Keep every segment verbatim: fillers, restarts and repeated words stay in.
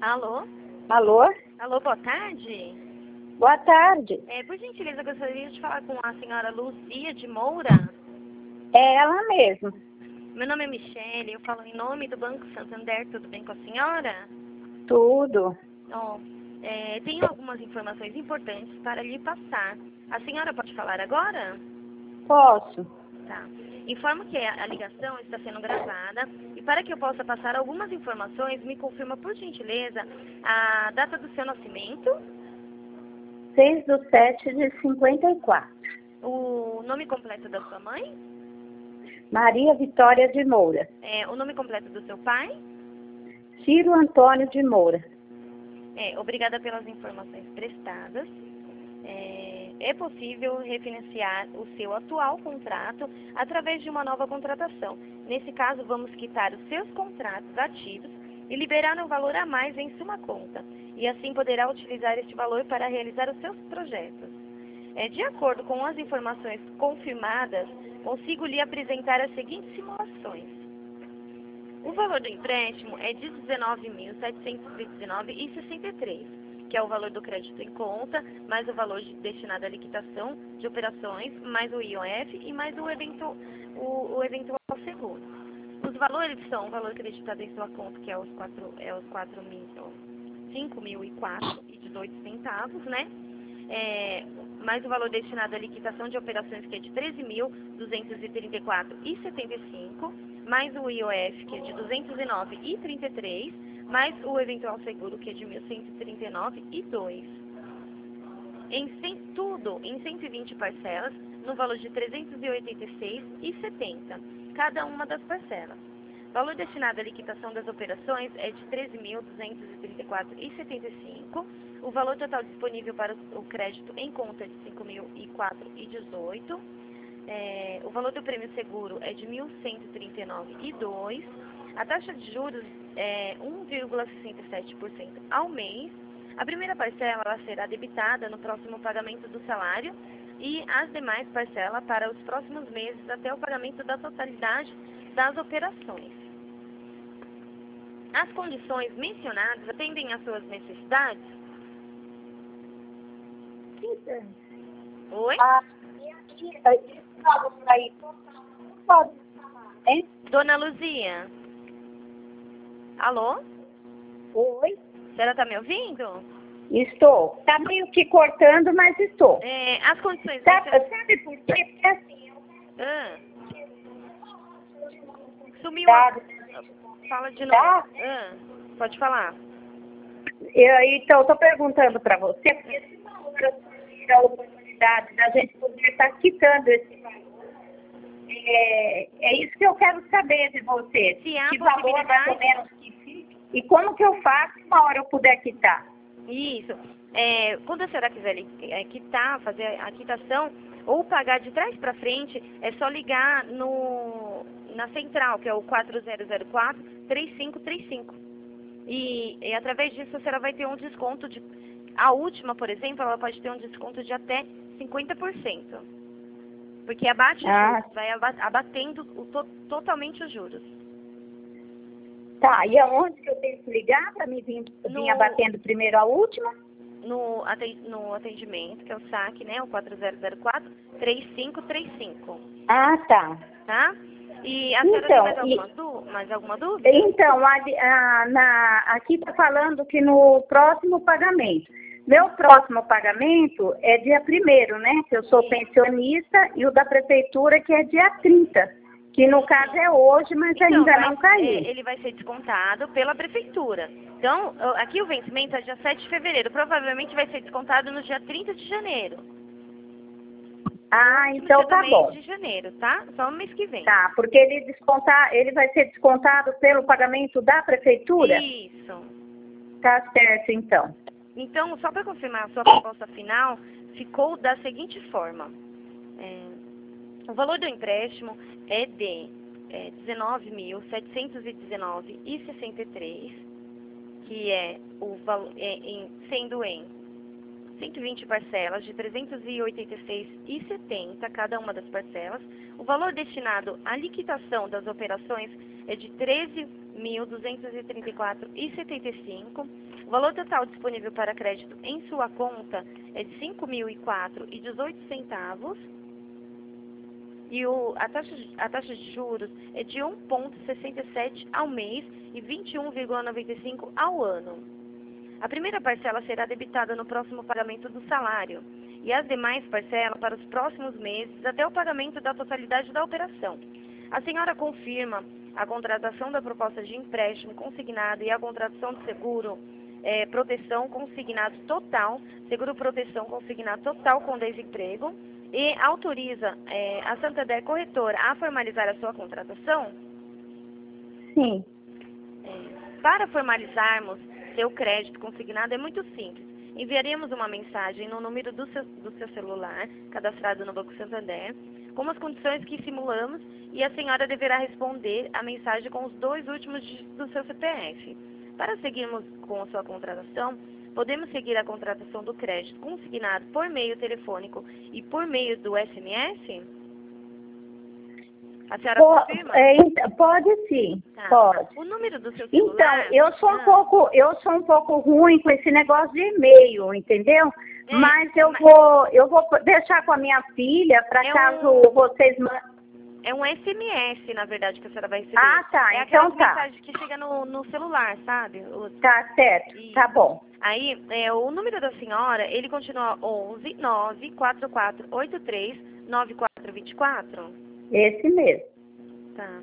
Alô? Alô? Alô, boa tarde. Boa tarde. É, por gentileza, eu gostaria de falar com a senhora Luzia de Moura. É ela mesmo. Meu nome é Michele, eu falo em nome do Banco Santander, tudo bem com a senhora? Tudo. Ó, é, tenho algumas informações importantes para lhe passar. A senhora pode falar agora? Posso. Tá. Informo que a ligação está sendo gravada e para que eu possa passar algumas informações, me confirma, por gentileza, a data do seu nascimento, seis do sete de cinquenta e quatro. o nome completo da sua mãe, Maria Vitória de Moura. é, o nome completo do seu pai. Ciro Antônio de Moura. É, obrigada pelas informações prestadas. É, é possível refinanciar o seu atual contrato através de uma nova contratação. Nesse caso, vamos quitar os seus contratos ativos e liberar um valor a mais em sua conta. E assim poderá utilizar este valor para realizar os seus projetos. É, de acordo com as informações confirmadas, consigo lhe apresentar as seguintes simulações. O valor do empréstimo é de dezenove mil setecentos e dezenove reais e sessenta e três centavos, que é o valor do crédito em conta, mais o valor de, destinado à liquidação de operações, mais o I O F e mais o, evento, o, o eventual seguro. Os valores são o valor acreditado em sua conta, que é os quatro, é os quatro mil, cinco mil e quatro reais e dezoito centavos, né? É, mais o valor destinado à liquidação de operações, que é de treze mil duzentos e trinta e quatro reais e setenta e cinco centavos, mais o I O F, que é de duzentos e nove reais e trinta e três centavos, mais o eventual seguro, que é de mil cento e trinta e nove reais e dois centavos. Em cem, tudo em cento e vinte parcelas, no valor de trezentos e oitenta e seis reais e setenta centavos, cada uma das parcelas. O valor destinado à liquidação das operações é de treze mil duzentos e trinta e quatro reais e setenta e cinco centavos. O valor total disponível para o crédito em conta é de cinco mil e quatro reais e dezoito centavos. É, o valor do prêmio seguro é de mil cento e trinta e nove reais e dois centavos. A taxa de juros é um vírgula sessenta e sete por cento ao mês. A primeira parcela ela será debitada no próximo pagamento do salário e as demais parcelas para os próximos meses até o pagamento da totalidade das operações. As condições mencionadas atendem às suas necessidades? Oi? Ah, e aqui, esse valor aí, pode falar, hein? Dona Luzia? Alô? Oi? A senhora está me ouvindo? Estou. Tá meio que cortando, mas estou. É, as condições Sabe, mencionadas... sabe por quê? Porque assim, eu Ah, sumiu a... tá, Fala de novo. tá? Ah, pode falar. Eu, então, estou perguntando para você, porque se uma hora surgir a oportunidade da gente poder estar quitando esse valor, é, é isso que eu quero saber de você. Se há Que valor mais ou possibilidade... menos que fique e como que eu faço se uma hora eu puder quitar. Isso. É, quando a senhora quiser li- é, quitar, fazer a quitação ou pagar de trás para frente, é só ligar no, na central, que é o quatro zero zero quatro, três cinco três cinco. E, e através disso a senhora vai ter um desconto de... A última, por exemplo, ela pode ter um desconto de até cinquenta por cento. Porque abate os Ah. juros, vai aba- abatendo o to, totalmente os juros. Tá, e aonde que eu tenho que ligar para me vir, No- vir abatendo primeiro a última? No, aten- no atendimento, que é o saque, né? O quatro zero zero quatro, três cinco três cinco. Ah, tá. Tá? E a senhora Então, tem mais alguma, e- du mais alguma dúvida? Então, a, a, na, aqui está falando que no próximo pagamento. Meu próximo pagamento é dia primeiro, né? Que eu sou Sim. pensionista, e o da prefeitura que é dia trinta, que no caso é hoje, mas Então, ainda vai- não caiu. é, ele vai ser descontado pela prefeitura. Então, o- aqui o vencimento é dia sete de fevereiro. Provavelmente vai ser descontado no dia trinta de janeiro. Ah, No então dia do tá mês bom. de janeiro, tá? Só no mês que vem. Tá, porque ele descontar, ele vai ser descontado pelo pagamento da prefeitura? Isso. Tá certo, então. Então, só para confirmar, a sua proposta final ficou da seguinte forma. É, o valor do empréstimo é de é, dezenove mil setecentos e dezenove reais e sessenta e três centavos, que é o valor, é, em, sendo em cento e vinte parcelas de trezentos e oitenta e seis reais e setenta centavos cada uma das parcelas. O valor destinado à liquidação das operações é de treze mil duzentos e trinta e quatro reais e setenta e cinco centavos. O valor total disponível para crédito em sua conta é de cinco mil e quatro reais e dezoito centavos. E o, a, taxa, a taxa de juros é de um vírgula sessenta e sete ao mês e vinte e um vírgula noventa e cinco ao ano. A primeira parcela será debitada no próximo pagamento do salário e as demais parcelas para os próximos meses até o pagamento da totalidade da operação. A senhora confirma a contratação da proposta de empréstimo consignado e a contratação de seguro é, proteção consignado total, seguro proteção consignado total com desemprego e autoriza é, a Santander Corretora a formalizar a sua contratação? Sim. É, para formalizarmos seu crédito consignado é muito simples. Enviaremos uma mensagem no número do seu, do seu celular, cadastrado no Banco Santander, com as condições que simulamos, e a senhora deverá responder a mensagem com os dois últimos dígitos do seu C P F. Para seguirmos com a sua contratação, podemos seguir a contratação do crédito consignado por meio telefônico e por meio do S M S? A senhora Po- confirma? é, ent- pode sim, Tá. pode. O número do seu Então, celular... eu sou um Ah. pouco, eu sou um pouco ruim com esse negócio de e-mail, entendeu? É, mas eu mas- vou, eu vou deixar com a minha filha para É caso um- vocês mandem. É um S M S, na verdade, que a senhora vai receber. Ah, tá, É então aquela tá. mensagem que chega no, no celular, sabe? O- Tá certo, Isso. tá bom. Aí, é, o número da senhora, ele continua onze nove quatro quatro oito três nove quatro dois quatro? Esse mesmo. Tá.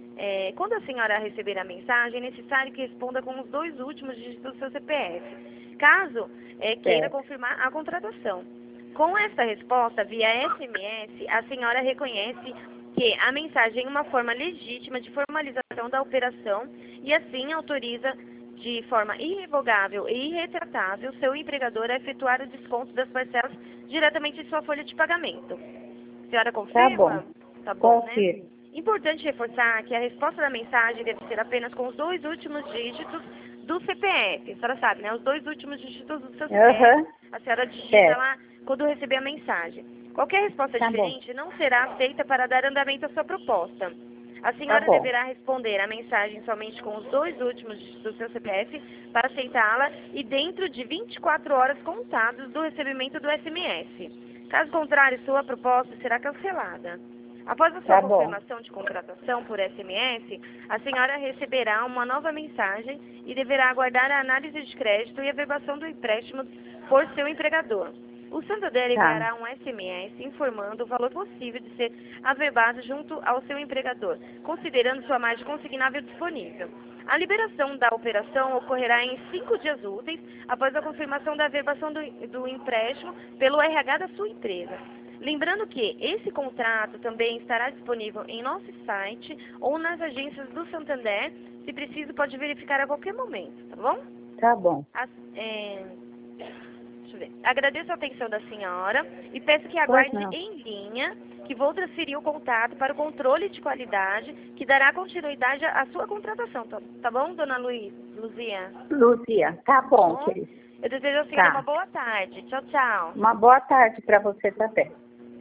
É, quando a senhora receber a mensagem, é necessário que responda com os dois últimos dígitos do seu C P F, caso é, queira Certo. confirmar a contratação. Com essa resposta, via S M S, a senhora reconhece que a mensagem é uma forma legítima de formalização da operação e assim autoriza de forma irrevogável e irretratável seu empregador a efetuar o desconto das parcelas diretamente em sua folha de pagamento. A senhora confirma? bom. Tá bom, né? Confirmo. Importante reforçar que a resposta da mensagem deve ser apenas com os dois últimos dígitos do C P F. A senhora sabe, né? Os dois últimos dígitos do seu C P F. Aham. A senhora digita Certo. lá quando receber a mensagem. Qualquer resposta Tá diferente não será aceita para dar andamento à sua proposta. A senhora bom. deverá responder a mensagem somente com os dois últimos dígitos do seu C P F para aceitá-la e dentro de vinte e quatro horas contadas do recebimento do S M S. Caso contrário, sua proposta será cancelada. Após a sua Tá bom. confirmação de contratação por S M S, a senhora receberá uma nova mensagem e deverá aguardar a análise de crédito e a averbação do empréstimo por seu empregador. O Santander enviará um S M S informando o valor possível de ser averbado junto ao seu empregador, considerando sua margem consignável disponível. A liberação da operação ocorrerá em cinco dias úteis após a confirmação da averbação do, do empréstimo pelo R H da sua empresa. Lembrando que esse contrato também estará disponível em nosso site ou nas agências do Santander. Se preciso, pode verificar a qualquer momento, tá bom? Tá bom. As- é, deixa eu ver. Agradeço a atenção da senhora e peço que Pois aguarde não. em linha que vou transferir o contato para o controle de qualidade que dará continuidade à sua contratação, tá, tá bom, dona Luiz, Luzia? Lúcia, tá bom, Bom, querida. eu desejo a senhora Tá. uma boa tarde. Tchau, tchau. Uma boa tarde para você também.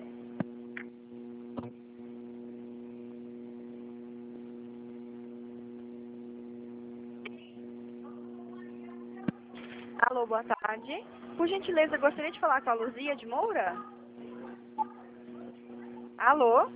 Alô, boa tarde. Por gentileza, eu gostaria de falar com a Luzia de Moura? Alô?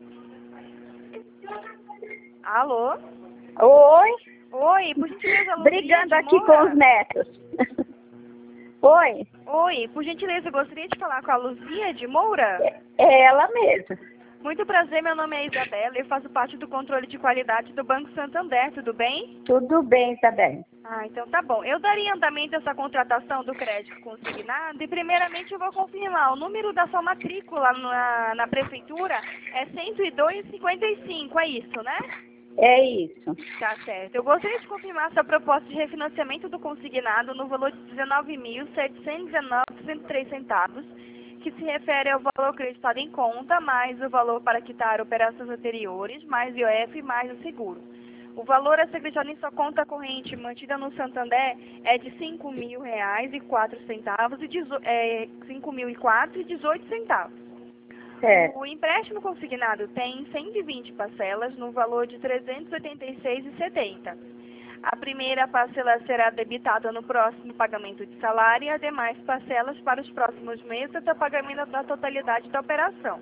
Alô? Oi, Oi, por gentileza, Luzia brigando de aqui com Moura? os netos. Oi, Oi, por gentileza, eu gostaria de falar com a Luzia de Moura? é é ela mesma. Muito prazer, meu nome é Isabela e eu faço parte do controle de qualidade do Banco Santander, tudo bem? Tudo bem, Isabel. Ah, então tá bom. Eu daria andamento a essa contratação do crédito consignado e primeiramente eu vou confirmar. O número da sua matrícula na, na prefeitura é cento e dois e cinquenta e cinco, é isso, né? É isso. Tá certo. Eu gostaria de confirmar sua proposta de refinanciamento do consignado no valor de dezenove mil setecentos e dezenove vírgula cento e três centavos, que se refere ao valor acreditado em conta, mais o valor para quitar operações anteriores, mais I O F, mais o seguro. O valor a ser acreditado em sua conta corrente mantida no Santander é de cinco mil reais e quatro centavos e dezo- é, cinco mil e quatro e dezoito centavos. Certo. O empréstimo consignado tem cento e vinte parcelas no valor de trezentos e oitenta e seis reais e setenta centavos. A primeira parcela será debitada no próximo pagamento de salário e as demais parcelas para os próximos meses até o pagamento da totalidade da operação.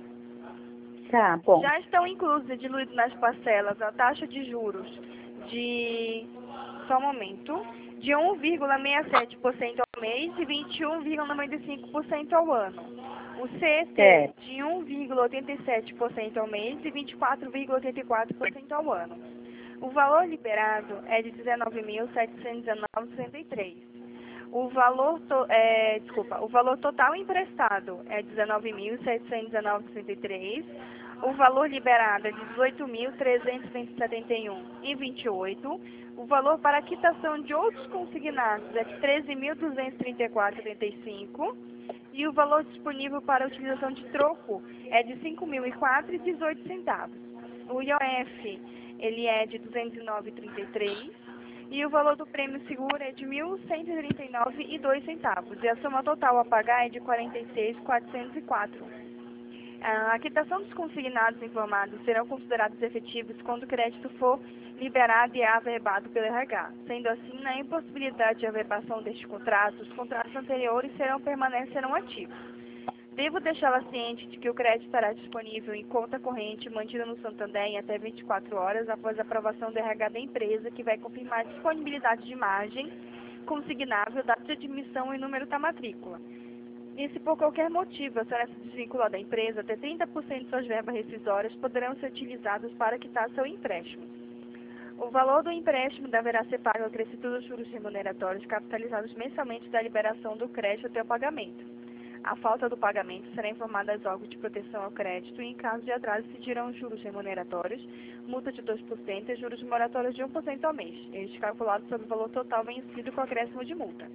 Tá, bom. Já estão inclusos e diluídos nas parcelas a taxa de juros de, só um momento, de um vírgula sessenta e sete por cento ao mês e vinte e um vírgula noventa e cinco por cento ao ano. O C E T É. de um vírgula oitenta e sete por cento ao mês e vinte e quatro vírgula oitenta e quatro por cento ao ano. O valor liberado é de dezenove mil setecentos e dezenove vírgula sessenta e três. O valor, to, é, desculpa, o valor total emprestado é dezenove mil setecentos e dezenove vírgula sessenta e três. O valor liberado é de dezoito mil trezentos e setenta e um vírgula vinte e oito. O valor para a quitação de outros consignados é de treze mil duzentos e trinta e quatro vírgula trinta e cinco. E o valor disponível para a utilização de troco é de cinco mil e quatro vírgula dezoito centavos. O I O F, ele é de duzentos e nove vírgula trinta e três. E o valor do prêmio seguro é de mil cento e trinta e nove vírgula dois centavos. E a soma total a pagar é de quarenta e seis mil quatrocentos e quatro. A quitação dos consignados informados serão considerados efetivos quando o crédito for liberado e averbado pelo R H. Sendo assim, na impossibilidade de averbação deste contrato, os contratos anteriores serão permanecerão ativos. Devo deixá-la ciente de que o crédito estará disponível em conta corrente mantida no Santander em até vinte e quatro horas após a aprovação do R H da empresa, que vai confirmar a disponibilidade de margem consignável, data de admissão e número da matrícula. E se por qualquer motivo a senhora se desvincular da empresa, até trinta por cento de suas verbas rescisórias poderão ser utilizadas para quitar seu empréstimo. O valor do empréstimo deverá ser pago acrescido dos juros remuneratórios capitalizados mensalmente da liberação do crédito até o pagamento. A falta do pagamento será informada aos órgãos de proteção ao crédito e, em caso de atraso, se dirão juros remuneratórios, multa de dois por cento e juros moratórios de um por cento ao mês, este calculado sobre o valor total vencido com acréscimo de multa.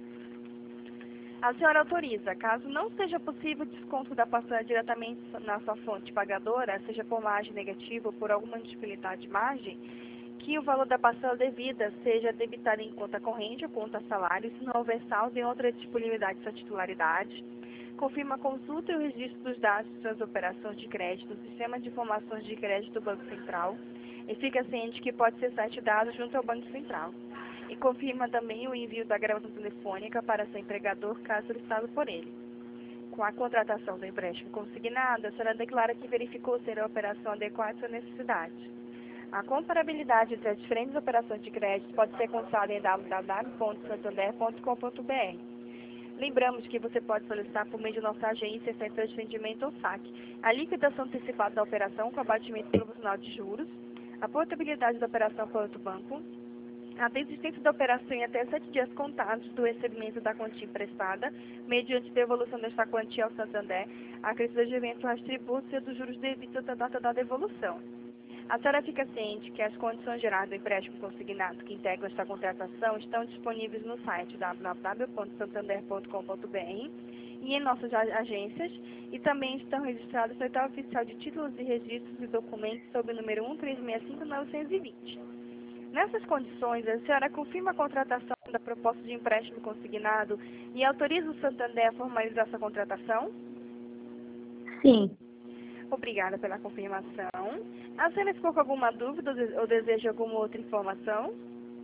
A senhora autoriza, caso não seja possível o desconto da parcela diretamente na sua fonte pagadora, seja por margem negativa ou por alguma indisponibilidade de margem, que o valor da parcela devida seja debitado em conta corrente ou conta salário, se não houver saldo em outra disponibilidade de sua titularidade. Confirma a consulta e o registro dos dados de suas operações de crédito no Sistema de Informações de Crédito do Banco Central e fica ciente que pode ser site dado junto ao Banco Central. E confirma também o envio da gravação telefônica para seu empregador, caso solicitado por ele. Com a contratação do empréstimo consignado, a senhora declara que verificou ser a operação adequada à sua necessidade. A comparabilidade entre as diferentes operações de crédito pode ser consultada em w w w ponto santander ponto com ponto b r. Lembramos que você pode solicitar por meio de nossa agência, Centro de Atendimento ou S A C, a liquidação antecipada da operação com abatimento proporcional de juros, a portabilidade da operação para outro banco, a desistência da operação em até sete dias contados do recebimento da quantia emprestada, mediante devolução desta quantia ao Santander, a crescida de eventuais tributos e dos juros devidos à data da devolução. A senhora fica ciente que as condições gerais do empréstimo consignado que integram esta contratação estão disponíveis no site w w w ponto santander ponto com ponto b r e em nossas agências, e também estão registradas no Edital Oficial de Títulos e Registros e Documentos sob o número um três seis cinco nove dois zero. Nessas condições, a senhora confirma a contratação da proposta de empréstimo consignado e autoriza o Santander a formalizar essa contratação? Sim. Obrigada pela confirmação. A senhora ficou com alguma dúvida ou deseja alguma outra informação?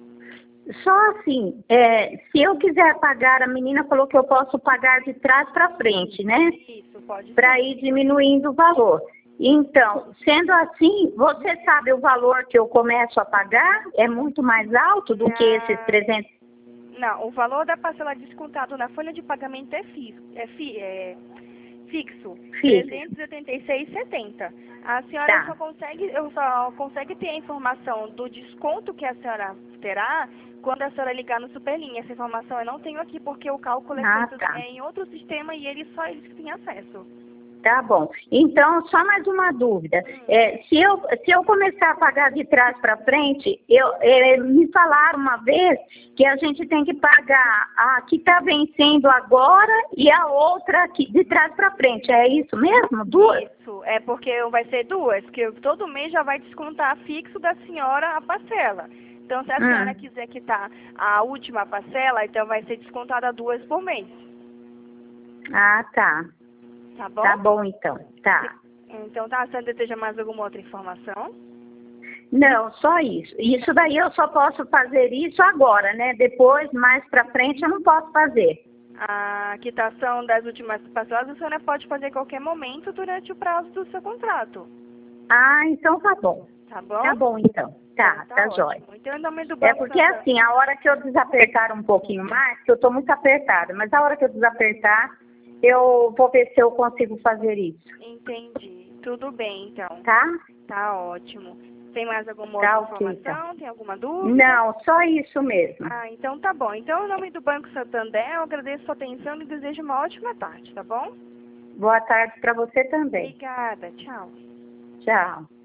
Só assim, é, se eu quiser pagar, a menina falou que eu posso pagar de trás para frente, né? Isso, pode ser. Para ir diminuindo o valor. Então, sendo assim, você sabe o valor que eu começo a pagar? É muito mais alto do que esses trezentos? Não, o valor da parcela descontado na folha de pagamento é, fi, é, fi, é fixo, trezentos e oitenta e seis reais e setenta centavos. A senhora Tá. só consegue, eu só consegue ter a informação do desconto que a senhora terá quando a senhora ligar no Superlinha. Essa informação eu não tenho aqui porque o cálculo é Ah, feito tá. é em outro sistema e ele só eles que têm acesso. Tá bom. Então, só mais uma dúvida. É, se, eu, se eu começar a pagar de trás para frente, eu, é, me falaram uma vez que a gente tem que pagar a que está vencendo agora e a outra que, de trás para frente. É isso mesmo? Duas? Isso, é porque vai ser duas, que todo mês já vai descontar fixo da senhora a parcela. Então, se a Hum. senhora quiser quitar a última parcela, então vai ser descontada duas por mês. Ah, tá. Tá bom? Tá bom, então. Tá. Então, tá. A senhora deseja mais alguma outra informação? Não, só isso. Isso daí eu só posso fazer isso agora, né? Depois, mais pra frente, eu não posso fazer. A quitação das últimas parcelas a senhora pode fazer a qualquer momento durante o prazo do seu contrato. Ah, então tá bom. Tá bom? Tá bom, então. Tá, Então, tá, ótimo. jóia. Então, em nome do É Banco porque Santander- assim, a hora que eu desapertar um pouquinho mais, que eu tô muito apertada, mas a hora que eu desapertar, eu vou ver se eu consigo fazer isso, Entendi. Tudo bem, então. tá? Tá ótimo. Tem mais alguma Tá, outra ok, informação? tá. Tem alguma dúvida? Não, só isso mesmo. Ah, então tá bom. Então, em nome do Banco Santander, eu agradeço a sua atenção e desejo uma ótima tarde, tá bom? Boa tarde pra você também. Obrigada. Tchau. Tchau.